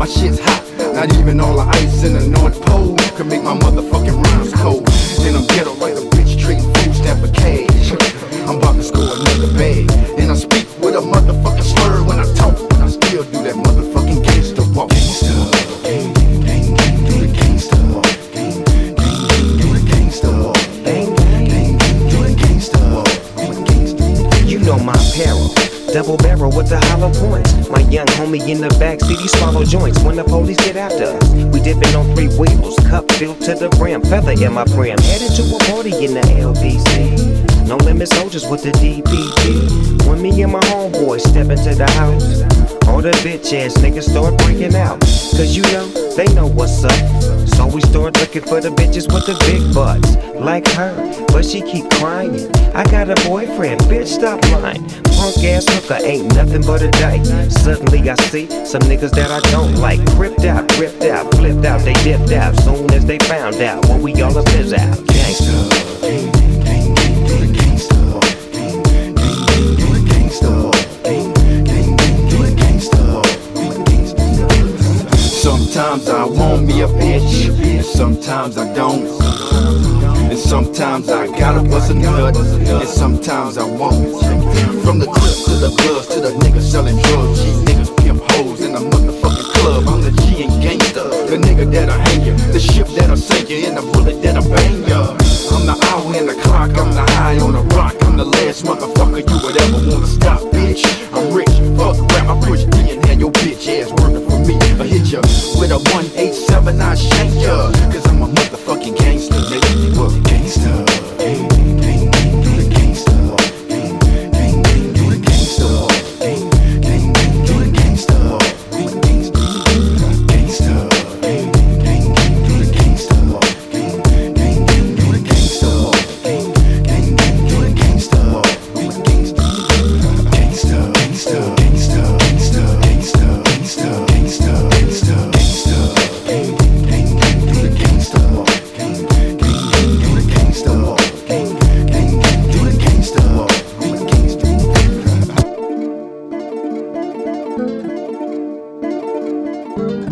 My shit's hot, not even all the ice in the North Pole can make my motherfucking rhymes cold. And I'm ghetto like a bitch trading food stamp for cash. I'm about to score another bag, and I speak with a motherfucking slur when I talk, and I still do that motherfucking gangsta walk. Gangsta, gang, gang, gang, do the gangsta walk. Gang, gang, gang, do the gangsta walk. Gang, gang, gang, do the gangsta walk. You know my apparel. Double barrel with the hollow points. My young homie in the backseat, he swallow joints when the police get after us. We dipping on 3 wheels, cup filled to the brim, feather in my brim. Headed to a party in the LBC. No limit soldiers with the DPG. When me and my homeboys step into the house, all the bitch ass niggas start breaking out. Cause you know, they know what's up. So we start looking for the bitches with the big butts. Like her, but she keep crying. I got a boyfriend, bitch, stop lying. Punk ass hooker ain't nothing but a dyke. Suddenly I see some niggas that I don't like. Ripped out, flipped out, they dipped out. Soon as they found out what we all up is out. Gangsta, Gang, gang, gang, do the gangsta walk. Gang, gang, gang, do the gangsta walk. Gang, gang, gang, do the gangsta walk. Sometimes I want me a bitch, and sometimes I don't. And sometimes I gotta bust a nut, and sometimes I won't. From the clips to the bloods to the niggas selling drugs, G niggas pimp hoes in the motherfucking club. I'm the G and gangsta, the nigga that'll hang you, the ship that'll sink you, and the bullet that'll bang ya. I'm the hour and the clock, I'm the high on the rock. I'm the last motherfucker you would ever wanna stop, bitch. I'm rich, fuck rap, I push D and have your bitch ass working for me. I hit ya with a 187, I shank ya, cause I'm a motherfucking gangster, nigga. What? Gangsta, gang, gang, gang, do the gangsta walk. Gang, gang, gang, do the gangsta walk. Gang, gang, gang, do the gangsta walk. Gangsta, gang, gang, gang, do the gangsta walk. Gang, gang, gang, do the gangsta walk. Gang, gang, gang, do the gangsta walk. Gangsta, gangsta, gangsta, gangsta, gangsta, gangsta, gangsta, gangsta, gangsta, gangsta. Gang, gang, gang, do the gangsta walk. Gang, gang, gang, do the gangsta walk. Gang, gang, gang, do the gangsta walk. Gangsta.